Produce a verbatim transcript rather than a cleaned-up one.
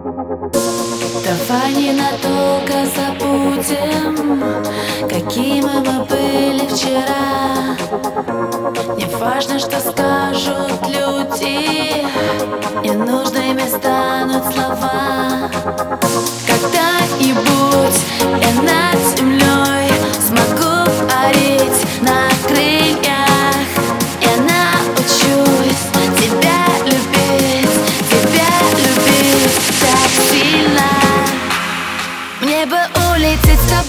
Давай ненадолго забудем, какими мы были вчера. Не важно, что скажут люди, ненужными станут слова. Когда-нибудь я над землей смогу парить на крыльях. Я научусь тебя любить, тебя любить так сильно. Мне бы улететь с тобой